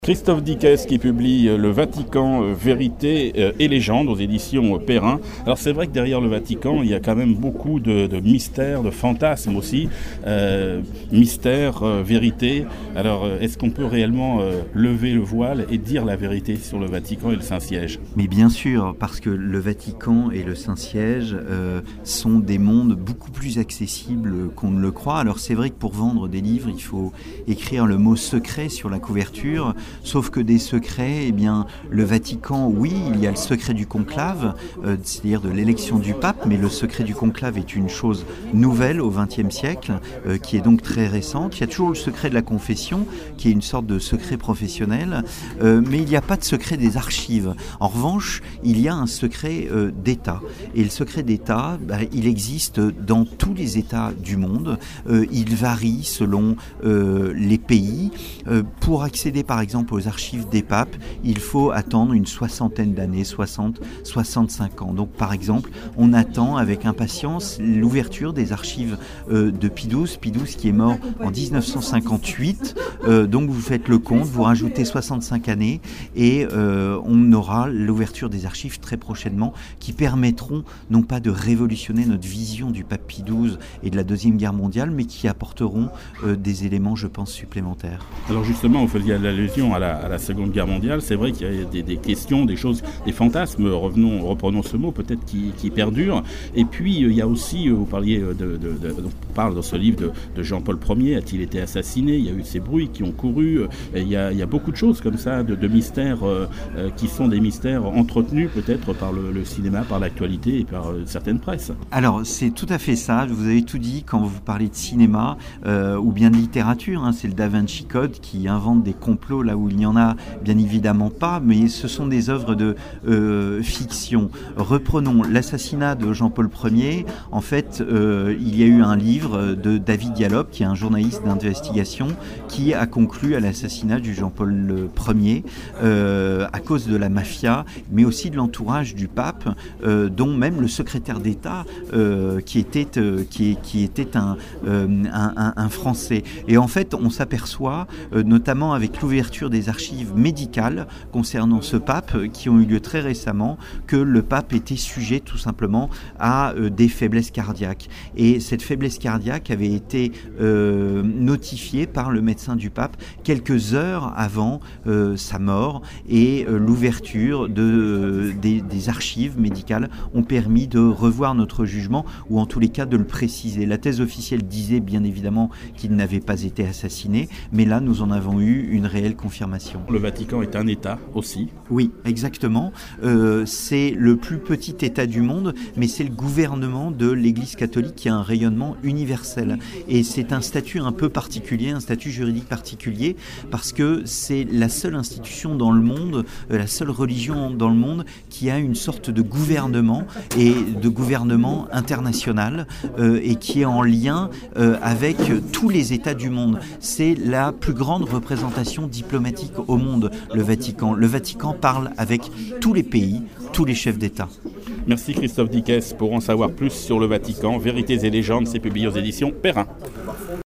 Christophe Dickès qui publie Le Vatican, vérité et légende aux éditions Perrin. Alors c'est vrai que derrière le Vatican, il y a quand même beaucoup de mystères, de fantasmes aussi. Mystère, vérité. Alors est-ce qu'on peut réellement lever le voile et dire la vérité sur le Vatican et le Saint-Siège ? Mais bien sûr, parce que le Vatican et le Saint-Siège sont des mondes beaucoup plus accessibles qu'on ne le croit. Alors c'est vrai que pour vendre des livres, il faut écrire le mot secret sur la couverture. Sauf que des secrets, eh bien, le Vatican, oui, il y a le secret du conclave, c'est-à-dire de l'élection du pape, mais le secret du conclave est une chose nouvelle au XXe siècle, qui est donc très récente. Il y a toujours le secret de la confession, qui est une sorte de secret professionnel, mais il n'y a pas de secret des archives. En revanche, il y a un secret d'État. Et le secret d'État, il existe dans tous les États du monde. Il varie selon les pays. Pour accéder, par exemple, aux archives des papes, il faut attendre une soixantaine d'années, 65 ans. Donc par exemple, on attend avec impatience l'ouverture des archives de Pie XII qui est mort en 1958. Donc vous faites le compte, vous rajoutez 65 années et on aura l'ouverture des archives très prochainement qui permettront non pas de révolutionner notre vision du pape Pie XII et de la Deuxième Guerre mondiale, mais qui apporteront des éléments, je pense, supplémentaires. Alors justement, vous faisiez l'allusion à la Seconde Guerre mondiale. C'est vrai qu'il y a des questions, des choses, des fantasmes, reprenons ce mot, peut-être qui perdurent. Et puis, il y a aussi, vous parliez on parle dans ce livre de Jean-Paul Ier, a-t-il été assassiné ? Il y a eu ces bruits qui ont couru. Il y a beaucoup de choses comme ça, de mystères qui sont des mystères entretenus peut-être par le cinéma, par l'actualité et par certaines presses. Alors, c'est tout à fait ça. Vous avez tout dit quand vous parlez de cinéma ou bien de littérature. C'est le Da Vinci Code qui invente des complots là où il n'y en a bien évidemment pas, mais ce sont des œuvres de fiction. Reprenons l'assassinat de Jean-Paul Ier. En fait, il y a eu un livre de David Diallo, qui est un journaliste d'investigation, qui a conclu à l'assassinat du Jean-Paul Ier à cause de la mafia, mais aussi de l'entourage du pape, dont même le secrétaire d'État qui était un Français. Et en fait, on s'aperçoit, notamment avec l'ouverture des archives médicales concernant ce pape, qui ont eu lieu très récemment, que le pape était sujet tout simplement à des faiblesses cardiaques. Et cette faiblesse cardiaque avait été notifiée par le médecin du pape quelques heures avant sa mort, et l'ouverture des archives médicales ont permis de revoir notre jugement, ou en tous les cas de le préciser. La thèse officielle disait bien évidemment qu'il n'avait pas été assassiné, mais là nous en avons eu une réelle confirmation. Le Vatican est un État aussi. Oui, exactement. C'est le plus petit État du monde, mais c'est le gouvernement de l'Église catholique qui a un rayonnement universel. Et c'est un statut un peu particulier, un statut juridique particulier, parce que c'est la seule institution dans le monde, la seule religion dans le monde qui a une sorte de gouvernement, et de gouvernement international, et qui est en lien avec tous les États du monde. C'est la plus grande représentation diplomatique au monde, le Vatican. Le Vatican parle avec tous les pays, tous les chefs d'État. Merci Christophe Dickès. Pour en savoir plus sur le Vatican, Vérités et légendes, c'est publié aux éditions Perrin.